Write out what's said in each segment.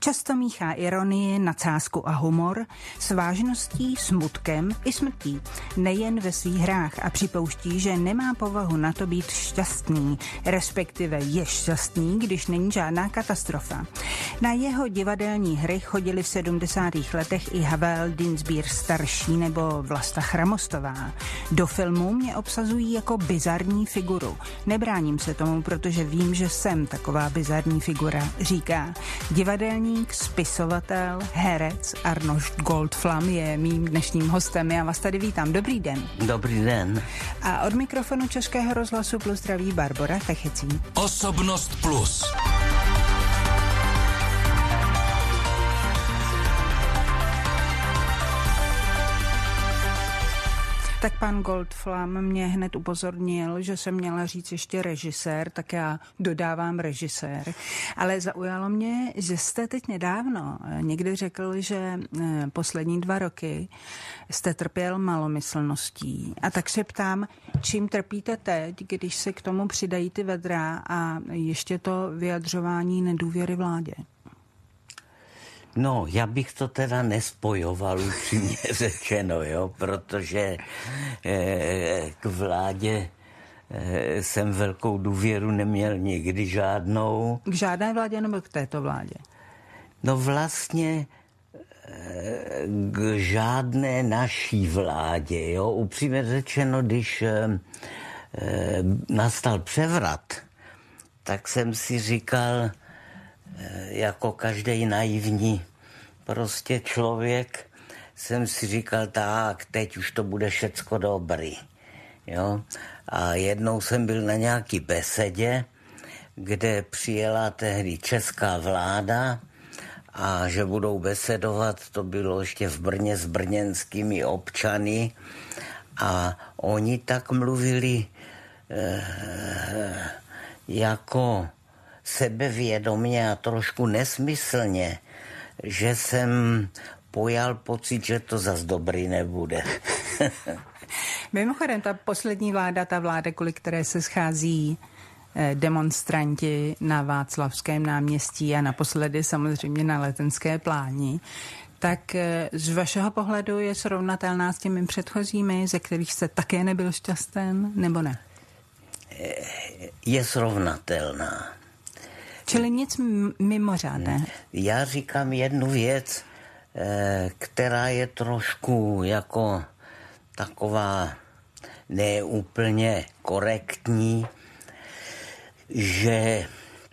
Často míchá ironii, nadsázku a humor s vážností, smutkem i smrtí. Nejen ve svých hrách a připouští, že nemá povahu na to být šťastný, respektive je šťastný, když není žádná katastrofa. Na jeho divadelní hry chodili v 70. letech i Havel Dinsbír starší nebo Vlasta Chramostová. Do filmu mě obsazují jako bizarní figuru. Nebráním se tomu, protože vím, že jsem taková bizarní figura, říká divadelník, spisovatel, herec Arnošt Goldflam je mým dnešním hostem. Já vás tady vítám. Dobrý den. Dobrý den. A od mikrofonu Českého rozhlasu Plus zdraví Barbora Techecí. Osobnost Plus. Tak pan Goldflam mě hned upozornil, že jsem měla říct ještě režisér, tak já dodávám režisér. Ale zaujalo mě, že jste teď nedávno někdy řekl, že poslední 2 roky jste trpěl malomyslností. A tak se ptám, čím trpíte teď, když se k tomu přidají ty vedra a ještě to vyjadřování nedůvěry vládě? No, já bych to teda nespojoval, upřímně řečeno, jo, protože k vládě jsem velkou důvěru neměl nikdy žádnou. K žádné vládě nebo k této vládě? No vlastně k žádné naší vládě, jo. Upřímně řečeno, když nastal převrat, tak jsem si říkal, jako každý naivní prostě člověk, jsem si říkal, tak teď už to bude všecko dobrý. Jo? A jednou jsem byl na nějaký besedě, kde přijela tehdy česká vláda a že budou besedovat, to bylo ještě v Brně s brněnskými občany a oni tak mluvili jako sebevědomě a trošku nesmyslně, že jsem pojal pocit, že to zas dobrý nebude. Mimochodem, ta poslední vláda, ta vláda, kvůli které se schází demonstranti na Václavském náměstí a naposledy samozřejmě na Letenské pláni, tak z vašeho pohledu je srovnatelná s těmi předchozími, ze kterých jste také nebyl šťasten, nebo ne? Je srovnatelná. Čili nic mimořádného. Já říkám jednu věc, která je trošku jako taková neúplně korektní, že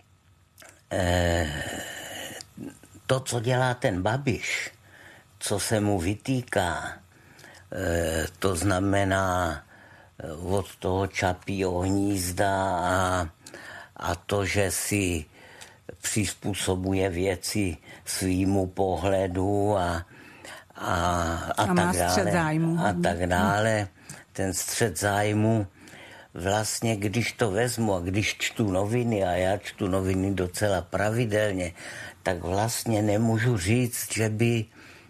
to, co dělá ten Babiš, co se mu vytýká, to znamená od toho Čapího hnízda a to, že si přizpůsobuje věci svýmu pohledu a tak dále. A tak dále. Ten střet zájmu vlastně, když to vezmu a když čtu noviny, a já čtu noviny docela pravidelně, tak vlastně nemůžu říct, že by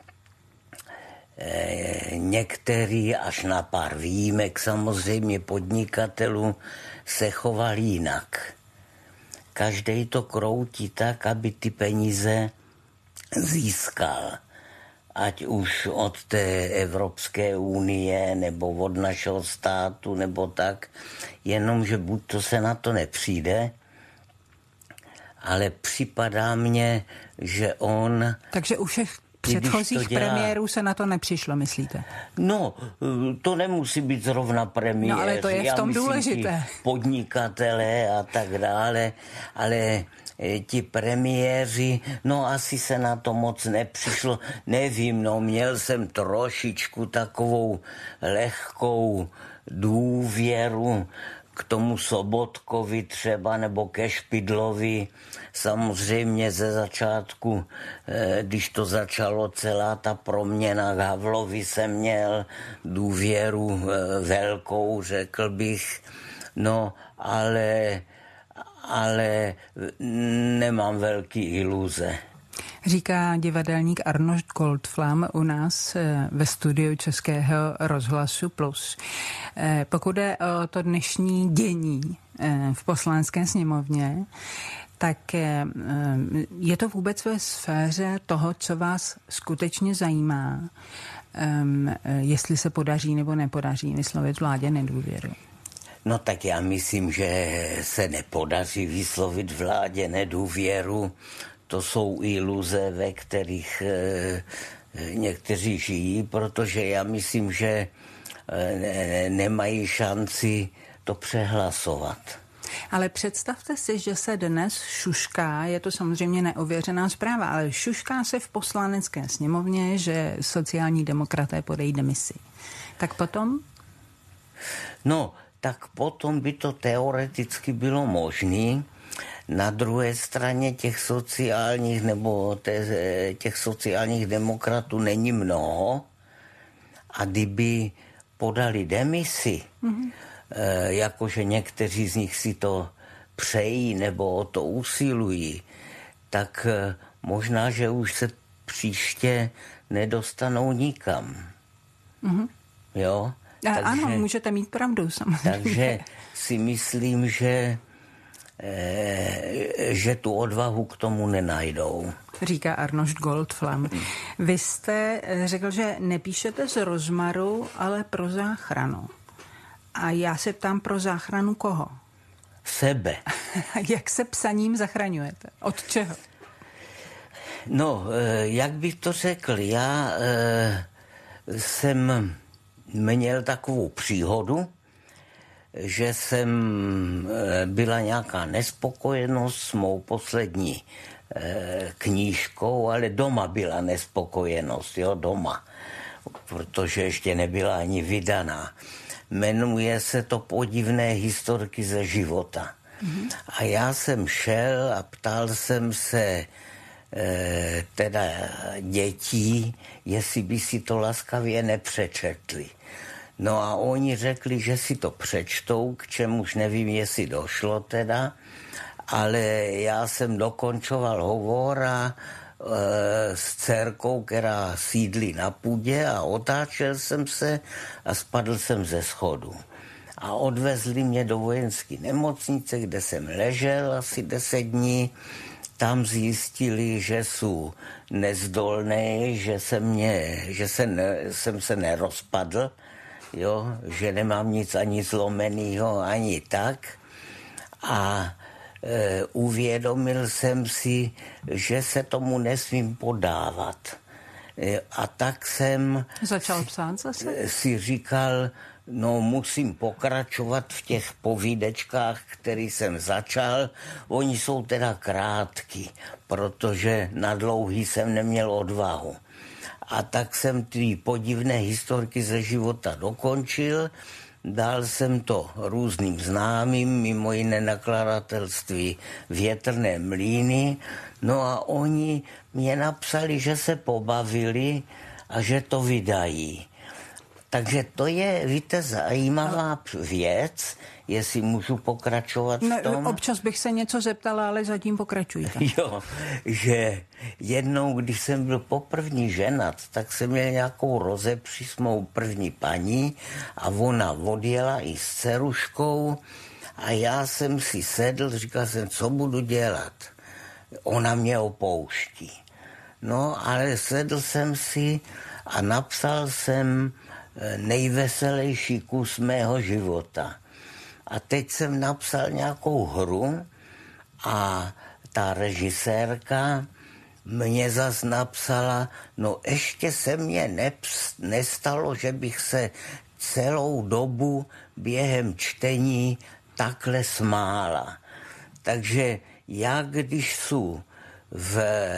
některý, až na pár výjimek samozřejmě podnikatelů, se choval jinak. Každej to kroutí tak, aby ty peníze získal. Ať už od té Evropské unie, nebo od našeho státu, nebo tak. Jenomže buď to se na to nepřijde, ale připadá mně, že on... Takže u všech předchozích premiérů se na to nepřišlo, myslíte? No, to nemusí být zrovna premiér. No, ale to je v tom důležité. Podnikatelé a tak dále, ale ti premiéři, no asi se na to moc nepřišlo. Nevím, no, měl jsem trošičku takovou lehkou důvěru k tomu Sobotkovi třeba, nebo ke Špidlovi. Samozřejmě ze začátku, když to začalo celá ta proměna, k Havlovi jsem měl důvěru velkou, řekl bych. No, ale nemám velký iluze. Říká divadelník Arnošt Goldflam u nás ve studiu Českého rozhlasu Plus. Pokud je o to dnešní dění v Poslanecké sněmovně, Tak je to vůbec ve sféře toho, co vás skutečně zajímá, jestli se podaří nebo nepodaří vyslovit vládě nedůvěru? No tak já myslím, že se nepodaří vyslovit vládě nedůvěru. To jsou iluze, ve kterých někteří žijí, protože já myslím, že nemají šanci to přehlasovat. Ale představte si, že se dnes šušká, je to samozřejmě neověřená zpráva, ale šušká se v Poslanecké sněmovně, že sociální demokraté podají demisi. Tak potom? No, tak potom by to teoreticky bylo možné. Na druhé straně těch sociálních demokratů není mnoho a kdyby podali demisi, jakože někteří z nich si to přejí nebo o to usilují, tak možná, že už se příště nedostanou nikam. Jo? Takže, ano, můžete mít pravdu samozřejmě. Takže si myslím, že tu odvahu k tomu nenajdou. Říká Arnošt Goldflam. Vy jste řekl, že nepíšete z rozmaru, ale pro záchranu. A já se ptám, pro záchranu koho? Sebe. Jak se psaním zachraňujete? Od čeho? No, jak bych to řekl, já jsem měl takovou příhodu, že byla nějaká nespokojenost s mou poslední knížkou, ale doma byla nespokojenost, jo, doma, protože ještě nebyla ani vydaná. Jmenuje se to Podivné historky ze života. A já jsem šel a ptal jsem se teda dětí, jestli by si to laskavě nepřečetli. No a oni řekli, že si to přečtou, k čemuž nevím, jestli došlo teda, ale já jsem dokončoval hovor a s dcerkou, která sídlí na půdě, a otáčel jsem se a spadl jsem ze schodu. A odvezli mě do vojenské nemocnice, kde jsem ležel asi 10 dní. Tam zjistili, že jsou nezdolný, že jsem se nerozpadl, jo, že nemám nic ani zlomenýho, ani tak. A uvědomil jsem si, že se tomu nesmím podávat. A tak jsem začal psát zase? Si říkal, no musím pokračovat v těch povídečkách, který jsem začal. Oni jsou teda krátký, protože na dlouhý jsem neměl odvahu. A tak jsem ty podivné historky ze života dokončil. Dal jsem to různým známým, mimo jiné nakladatelství Větrné mlýny. No a oni mě napsali, že se pobavili a že to vydají. Takže to je, víte, zajímavá věc, jestli můžu pokračovat v tom. No, občas bych se něco zeptala, ale zatím pokračujte. Jo, že jednou, když jsem byl poprvní ženat, tak jsem měl nějakou rozepři s mou první paní a ona odjela i s dceruškou a já jsem si sedl, říkal jsem, co budu dělat. Ona mě opouští. No, ale sedl jsem si a napsal jsem nejveselější kus mého života. A teď jsem napsal nějakou hru a ta režisérka mě zas napsala, no ještě se mně nestalo, že bych se celou dobu během čtení takhle smála. Takže já, když jsou v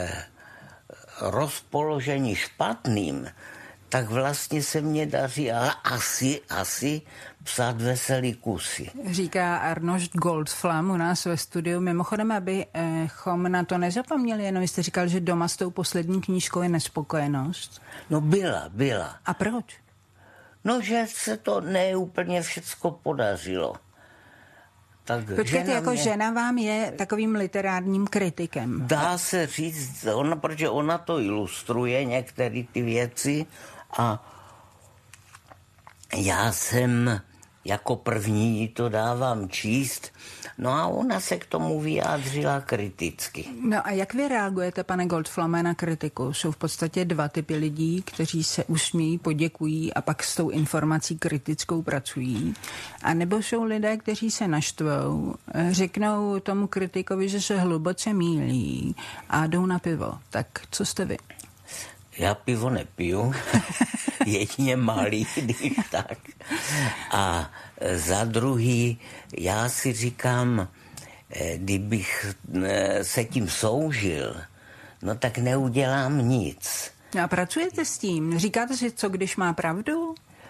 rozpoložení špatným, tak vlastně se mně daří asi psát veselý kusy. Říká Arnošt Goldflam u nás ve studiu. Mimochodem, abychom na to nezapomněli, jenom jste říkal, že doma s tou poslední knížkou je nespokojenost. No byla. A proč? No, že se to neúplně všecko podařilo. Počkejte, žena vám je takovým literárním kritikem. Dá se říct, protože ona to ilustruje, některé ty věci, a já jsem jako první jí to dávám číst, no a ona se k tomu vyjádřila kriticky. No a jak vy reagujete, pane Goldflamme, na kritiku? Jsou v podstatě dva typy lidí, kteří se usmějí, poděkují a pak s tou informací kritickou pracují. A nebo jsou lidé, kteří se naštvou, řeknou tomu kritikovi, že se hluboce mýlí a jdou na pivo. Tak co jste vy? Já pivo nepiju, jedině malý, když tak. A za druhý, já si říkám, kdybych se tím soužil, no tak neudělám nic. A pracujete s tím? Říkáte si, co když má pravdu?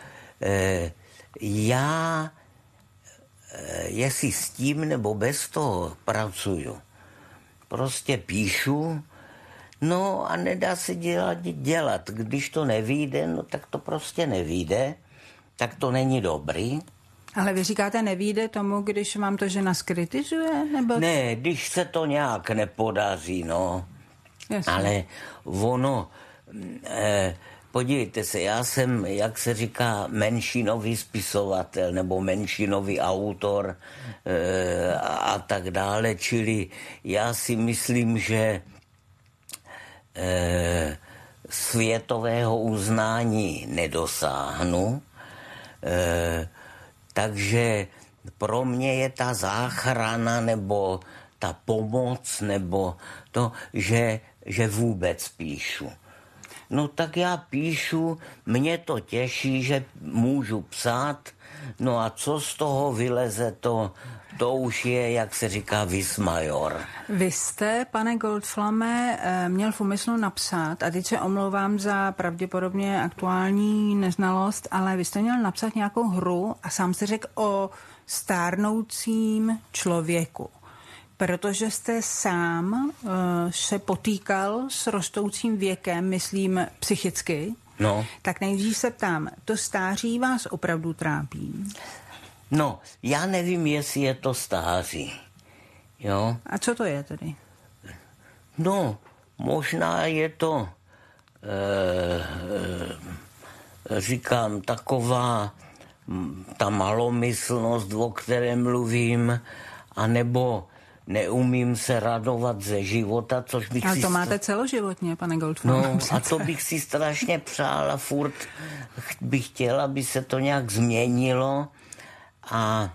Já, jestli s tím nebo bez toho pracuju, prostě píšu, no a nedá se dělat. Když to nevyjde, no tak to prostě nevyjde, tak to není dobrý. Ale vy říkáte, nevyjde tomu, když vám to žena skritizuje? Nebo... Ne, když se to nějak nepodaří, no. Jasně. Ale ono, podívejte se, já jsem, jak se říká, menšinový spisovatel nebo menšinový autor a tak dále, čili já si myslím, že světového uznání nedosáhnu, takže pro mě je ta záchrana nebo ta pomoc nebo to, že vůbec píšu. No tak já píšu, mě to těší, že můžu psát, no a co z toho vyleze, to už je, jak se říká, vis major. Vy jste, pane Goldflamme, měl v úmyslu napsat, a teď se omlouvám za pravděpodobně aktuální neznalost, ale vy jste měl napsat nějakou hru a sám jste řekl o stárnoucím člověku. Protože jste sám se potýkal s rostoucím věkem, myslím psychicky, no. Tak nejdřív se ptám, to stáří vás opravdu trápí? No, já nevím, jestli je to stáří. Jo? A co to je tedy? No, možná je to, říkám, taková ta malomyslnost, o které mluvím, anebo neumím se radovat ze života, což bych ale to máte celoživotně, pane Goldflamme. No, a to bych si strašně přál a furt bych chtěl, aby se to nějak změnilo a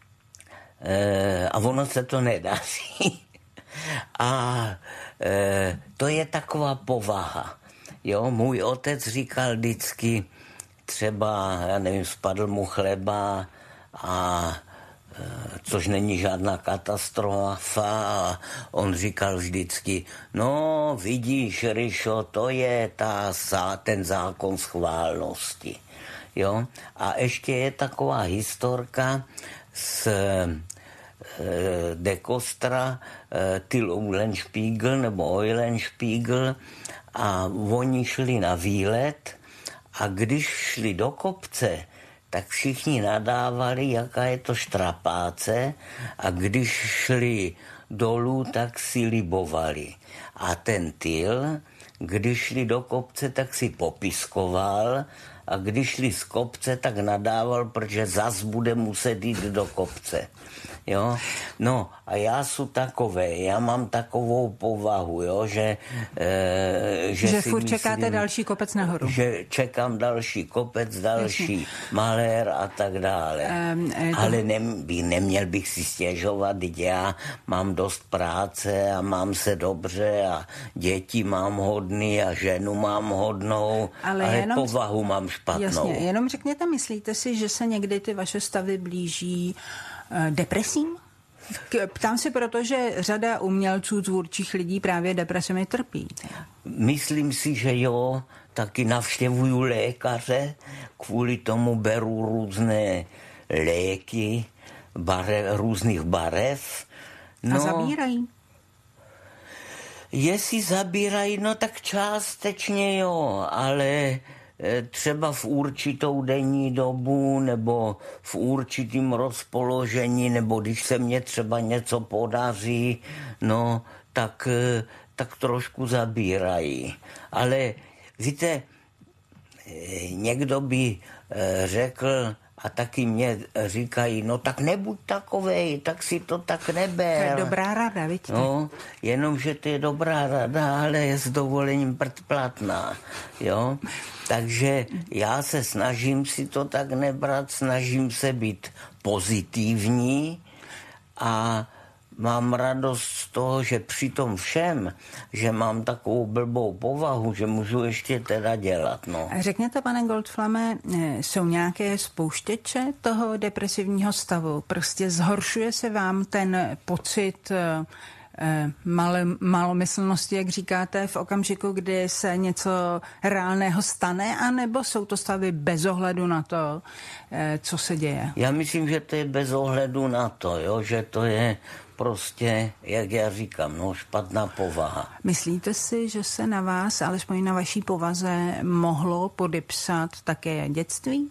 ono se to nedaří. A to je taková povaha. Jo, můj otec říkal vždycky, třeba, já nevím, spadl mu chleba a což není žádná katastrofa a on říkal vždycky, no vidíš, Ryšo, to je ten zákon schválnosti. Jo? A ještě je taková historka z De Kostra, Till Eulenspiegel nebo Eulenspiegel a oni šli na výlet a když šli do kopce, tak všichni nadávali, jaká je to štrapáce a když šli dolů, tak si libovali. A ten Till, když šli do kopce, tak si popiskoval a když šli z kopce, tak nadával, protože zas bude muset jít do kopce. Jo? No a já jsem takovej, já mám takovou povahu, jo? Že furt čekáte další kopec nahoru. Že čekám další kopec, další malér a tak dále. Ale neměl bych si stěžovat, teď já mám dost práce a mám se dobře a děti mám hodný a ženu mám hodnou, ale povahu mám špatnou. Jasně, jenom řekněte, myslíte si, že se někdy ty vaše stavy blíží depresím? Ptám se, protože řada umělců, tvůrčích lidí právě depresemi trpí. Myslím si, že jo, taky navštěvuju lékaře, kvůli tomu beru různé léky, různých barev. No, a zabírají? Jestli zabírají, no tak částečně jo, ale třeba v určitou denní dobu nebo v určitým rozpoložení, nebo když se mně třeba něco podaří, no tak trošku zabírají. Ale víte, někdo by řekl, a taky mě říkají, no tak nebuď takovej, tak si to tak neber. To je dobrá rada, vidíte? No, jenomže to je dobrá rada, ale je s dovolením platná, jo. Takže já se snažím si to tak nebrat, snažím se být pozitivní a mám radost z toho, že při tom všem, že mám takovou blbou povahu, že můžu ještě teda dělat, no. A řekněte, pane Goldflame, jsou nějaké spouštěče toho depresivního stavu? Prostě zhoršuje se vám ten pocit malomyslnosti, jak říkáte, v okamžiku, kdy se něco reálného stane, anebo jsou to stavy bez ohledu na to, co se děje? Já myslím, že to je bez ohledu na to, jo, že to je prostě, jak já říkám, no, špatná povaha. Myslíte si, že se na vás, alespoň na vaší povaze, mohlo podepsat také dětství?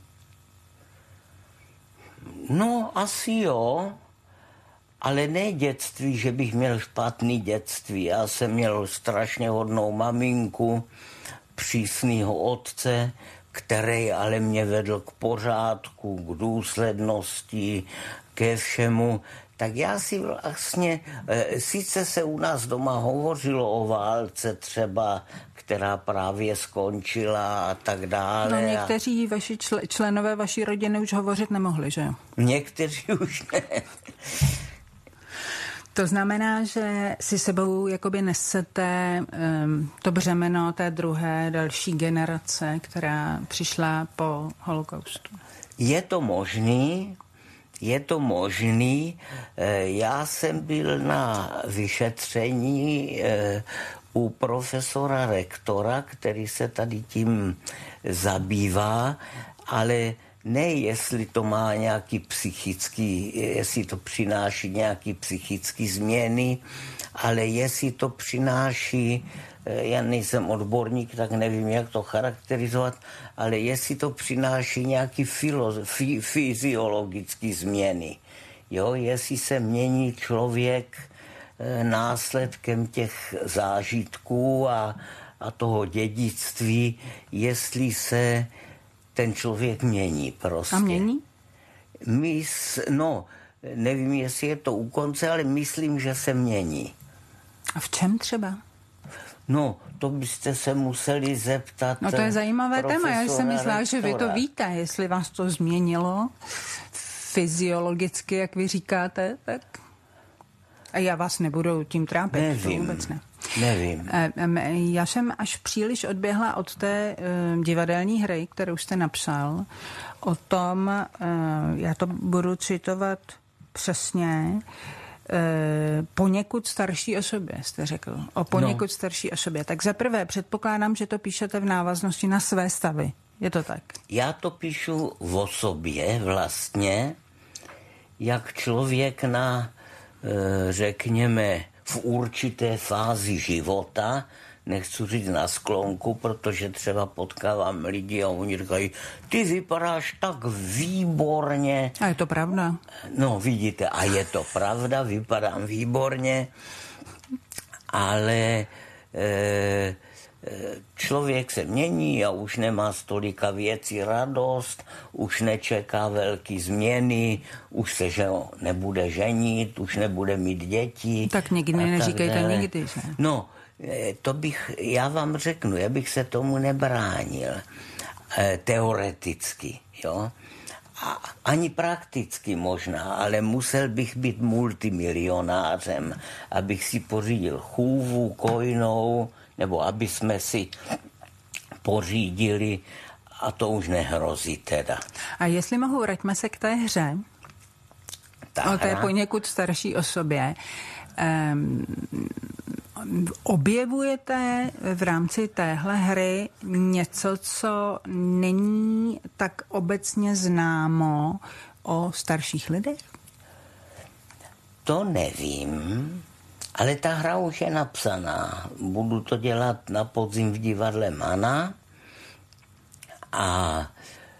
No, asi jo, ale ne dětství, že bych měl špatný dětství. Já jsem měl strašně hodnou maminku, přísnýho otce, který ale mě vedl k pořádku, k důslednosti, ke všemu. Tak já si vlastně, sice se u nás doma hovořilo o válce třeba, která právě skončila a tak dále. No někteří vaši členové vaší rodiny už hovořit nemohli, že jo? Někteří už ne. To znamená, že si sebou jakoby nesete to břemeno té druhé, další generace, která přišla po holokaustu. Je to možný. Já jsem byl na vyšetření u profesora rektora, který se tady tím zabývá, ale ne, jestli to má nějaký psychický, jestli to přináší nějaký psychický změny, ale jestli to přináší, já nejsem odborník, tak nevím, jak to charakterizovat, ale jestli to přináší nějaký fyziologické změny. Jo, jestli se mění člověk následkem těch zážitků a toho dědictví, jestli se ten člověk mění prostě. A mění? Nevím, jestli je to u konce, ale myslím, že se mění. A v čem třeba? No, to byste se museli zeptat. No to je zajímavé téma. Já jsem myslela, že vy to víte, jestli vás to změnilo fyziologicky, jak vy říkáte, tak... A já vás nebudu tím trápit. Nevím. Vůbec ne. Nevím. Já jsem až příliš odběhla od té divadelní hry, kterou jste napsal, o tom, já to budu citovat přesně, poněkud starší osobě, jste řekl. O poněkud starší osobě. Tak za prvé předpokládám, že to píšete v návaznosti na své stavy. Je to tak? Já to píšu o sobě vlastně, jak člověk na, řekněme, v určité fázi života, nechci říct na sklonku, protože třeba potkávám lidi a oni říkají, ty vypadáš tak výborně. A je to pravda? No, vidíte, a je to pravda, vypadám výborně, ale člověk se mění a už nemá z tolika věcí radost, už nečeká velký změny, už se nebude ženit, už nebude mít děti. Tak nikdy neříkejte nikdy, že? No, já vám řeknu, já bych se tomu nebránil teoreticky, jo. A ani prakticky možná, ale musel bych být multimilionářem, abych si pořídil chůvu, kojnou, nebo aby jsme si pořídili, a to už nehrozí teda. A jestli mohu, vraťme se k té hře, o té poněkud starší osobě. Objevujete v rámci téhle hry něco, co není tak obecně známo o starších lidech? To nevím, ale ta hra už je napsaná. Budu to dělat na podzim v divadle Mana a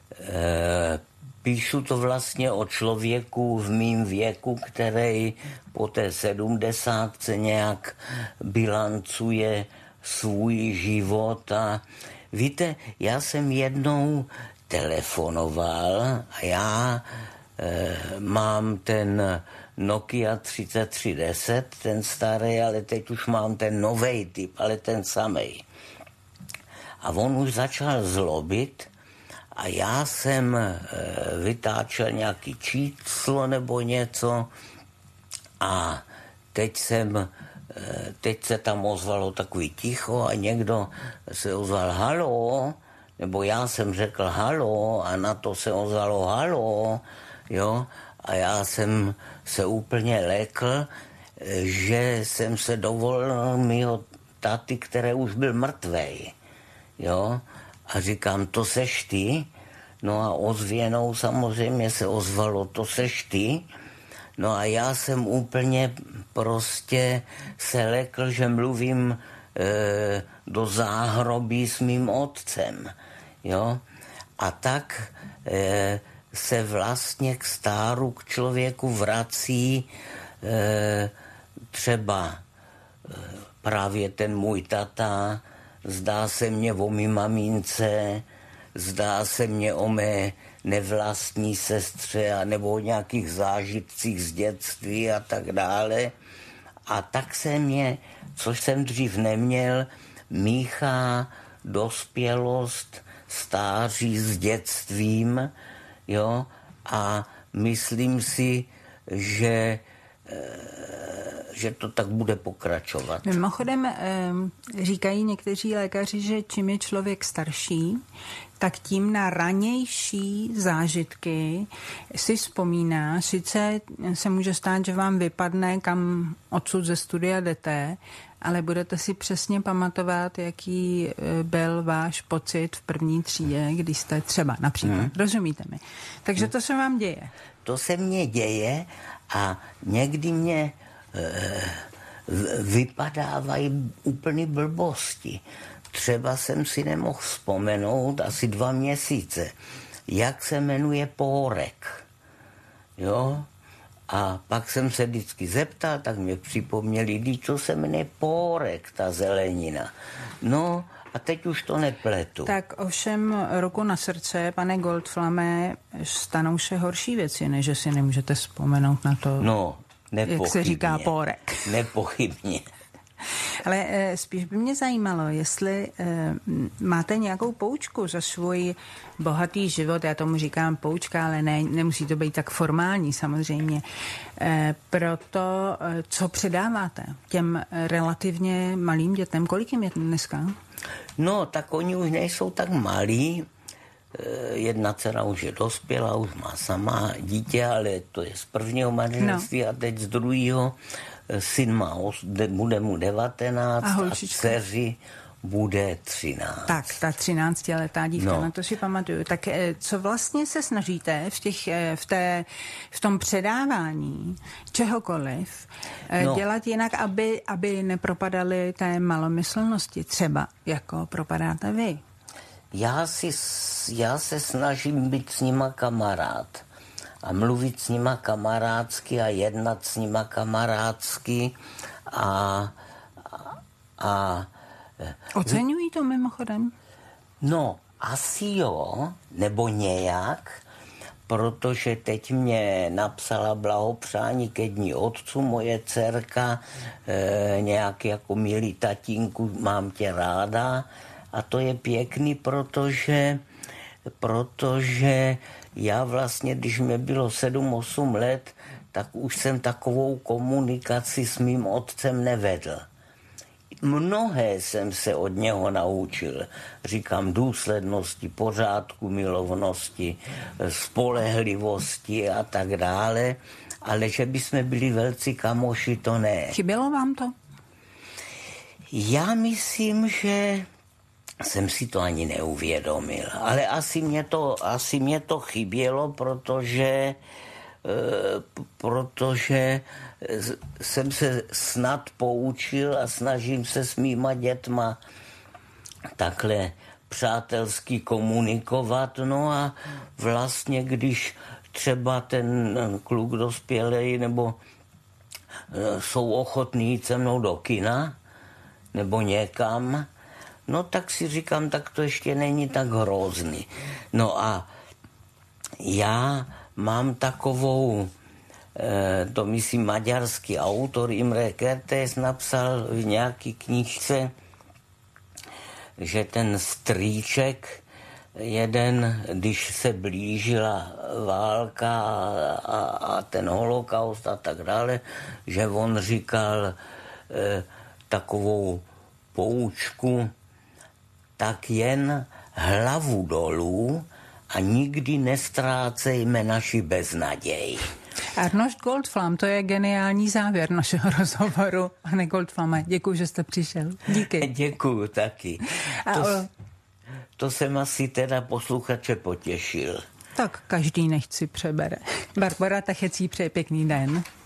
píšu to vlastně o člověku v mým věku, který po té 70 nějak bilancuje svůj život a Víte, já jsem jednou telefonoval a já mám ten Nokia 3310, ten starý, ale teď už mám ten novej typ, ale ten samej. A on už začal zlobit a já jsem vytáčel nějaký číslo nebo něco a teď se tam ozvalo takový ticho a někdo se ozval halo, nebo já jsem řekl halo a na to se ozvalo halo, jo, a já jsem se úplně lekl, že jsem se dovolil mýho táty, který už byl mrtvej, jo, a říkám, to seš ty? No a ozvěnou samozřejmě se ozvalo, to seš ty? No a já jsem úplně prostě se lekl, že mluvím do záhrobí s mým otcem, jo. A tak se vlastně k stáru, k člověku vrací třeba právě ten můj tata, zdá se mě o mý mamince, zdá se mě o mé nevlastní sestře nebo o nějakých zážitcích z dětství a tak dále. A tak se mě, což jsem dřív neměl, míchá dospělost, stáří s dětstvím, jo, a myslím si, že to tak bude pokračovat. Mimochodem říkají někteří lékaři, že čím je člověk starší, tak tím na ranější zážitky si vzpomíná. Sice se může stát, že vám vypadne, kam odsud ze studia jdete, ale budete si přesně pamatovat, jaký byl váš pocit v první třídě, když jste třeba například. Rozumíte mi? Takže to se vám děje. To se mně děje a někdy mě vypadávají úplný blbosti. Třeba jsem si nemohl vzpomenout asi 2 měsíce, jak se jmenuje pórek. Jo? A pak jsem se vždycky zeptal, tak mě připomněli, co se jmenuje pórek, ta zelenina. No a teď už to nepletu. Tak ovšem ruku na srdce, pane Goldflame, stanou se horší věci, než že si nemůžete vzpomenout na to, no, nepochybně, jak se říká pórek. Nepochybně. Ale spíš by mě zajímalo, jestli máte nějakou poučku za svůj bohatý život, já tomu říkám poučka, ale nemusí to být tak formální samozřejmě, proto co předáváte těm relativně malým dětem, kolik jim je dneska? No, tak oni už nejsou tak malí, jedna dcera už je dospělá, už má sama dítě, ale to je z prvního manželství a teď z druhého. Syn bude mu 19 a dceři bude 13. Tak, ta 13letá dívka, na to si pamatuju. Tak co vlastně se snažíte v tom předávání čehokoliv dělat jinak, aby nepropadali té malomyslnosti, třeba jako propadáte vy? Já se snažím být s nima kamarád a mluvit s nima kamarádsky a jednat s nima kamarádsky a oceňují to mimochodem? No, asi jo, nebo nějak, protože teď mě napsala blahopřání ke dní otců moje dcerka, nějak jako milý tatínku, mám tě ráda a to je pěkný, protože já vlastně, když mi bylo 7-8 let, tak už jsem takovou komunikaci s mým otcem nevedl. Mnohé jsem se od něho naučil. Říkám důslednosti, pořádku, milovnosti, spolehlivosti a tak dále, ale že bychom byli velcí kamoši, to ne. Chybělo vám to? Já myslím, že jsem si to ani neuvědomil, ale asi mě to chybělo, protože jsem se snad poučil a snažím se s mýma dětma takhle přátelsky komunikovat. No a vlastně, když třeba ten kluk dospělej nebo jsou ochotní jít se mnou do kina nebo někam, No tak si říkám, tak to ještě není tak hrozný. No a já mám takovou, to myslím maďarský autor Imre Kertész napsal v nějaký knížce, že ten strýček jeden, když se blížila válka a ten holokaust a tak dále, že on říkal takovou poučku, tak jen hlavu dolů a nikdy nestrácejme naši beznaděj. Arnošt Goldflam, to je geniální závěr našeho rozhovoru. Pane Goldflame, děkuji, že jste přišel. Díky. Děkuju taky. To jsem asi teda posluchače potěšil. Tak každý nechť si přebere. Barbora Tachecí přeje pěkný den.